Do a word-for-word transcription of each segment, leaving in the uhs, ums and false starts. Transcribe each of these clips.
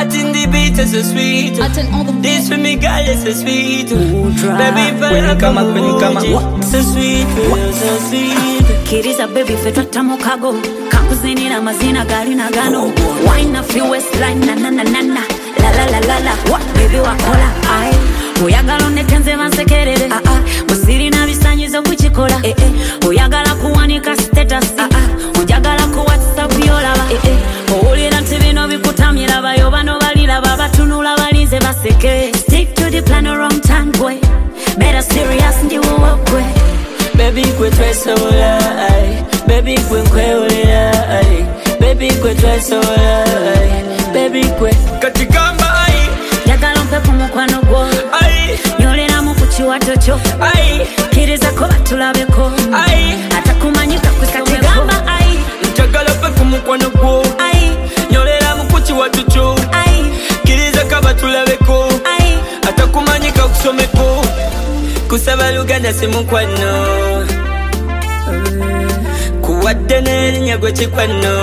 I think the beat is so sweet. I think all the this for me girl is so sweet. Baby When you come up, when you come up, so sweet, so sweet. Kiriza baby fetwa tamukago Kakuzinira mazina gali na gano Wine a few waistline na na na na na La la la la la What baby wakola Aye Oyagala onetenze bansekerere Ah ah Musiri na bisanyizo kuchikola Eh eh Oyagala kuwanika status Ah ah Oyagala ku WhatsApp yolaba Eh eh Owulira nti bino bikutamira bayo bano baliraba batunula balinze baseke Stick to the plan or wrong time boy Better serious ndi wokwe Baby kwe twesola Baby kwe nkweolera Baby kwe twesola Baby kwe katigamba ai Jagala mpe ku mukwano gwo ai Nyolera mu kukiwato kyo ai Kiriza ko batulabeko ai atakumanyika kukatigamba ai Jagala mpe ku mukwano gwo ai Nyolera mu kukiwato kyo ai Kiriza ko batulabeko ai atakumanyika kusomeko Kusaba luganda si mukwano Kuwadde n'erinnya gwe kikwano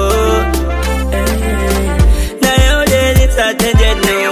Naye oleri saatejeno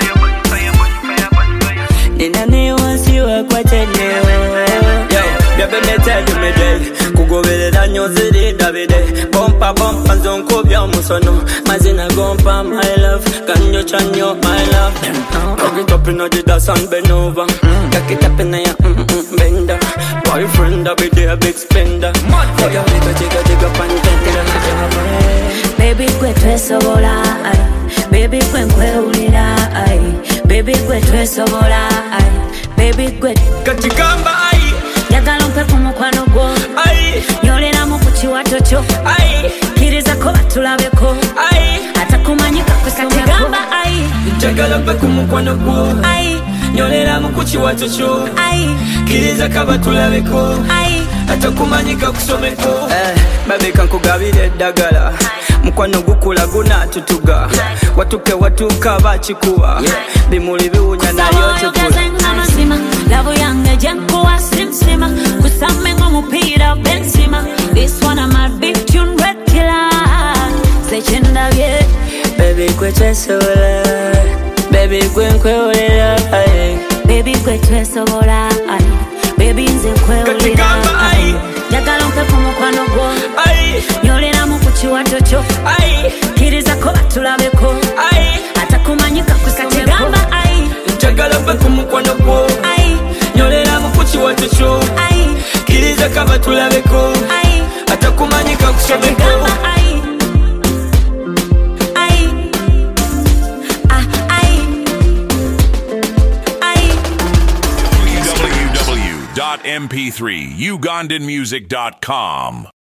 Nina ne wansi wakwateno Byabe meteli medeli Kugoberera nnyo ziri Davide Bompa bompa nzonkobya omusono Mazina gompa my love Kanyo chanyo my love Cock it up inna the dance and bend over Cock it up inna ya mm mm bender Boyfriend a be there big spender For your jigga jigga jigga pantenda Baby kwe twesobola ai Baby kwe nkweulira ai Baby kwe twesobola ai Baby kwe Katigamba ai Jagala mpe ku mukwano gwo ai Nyolera mu kukiwato kyo ai Kiriza ko batulabeko ai atakumanyika kukatigamba ai Jagala mpe ku mukwano gwo ai Nyolera mu kukiwato kyo ai Kiriza ko batulabeko ai atakumanyika kusomeko eh, babe kankugabira eddagala mukwano gukula gunatutuga watuke watuka bakikuwa bimuli biwunya nayo tukula Lavo yange jenkuwa simsima Kusame ngomupira bensima This one I'm a big tune red killer Sechenda vye Baby kwe twesobola Baby kwe nkweolera Baby kwe twesobola Baby nze nkweolera Jagala mpe ku mukwano gwo Nyolera mu kukiwato kyo Kiriza ko batulabeko atakumanyika kukatigamba ai Jagala mpe ku mukwano gwo Nyolera mu kukiwato kyo Kiriza ko batulabeko atakumanyika kusomeko ai ai ah ai ai w w w dot m p three ugandan music dot com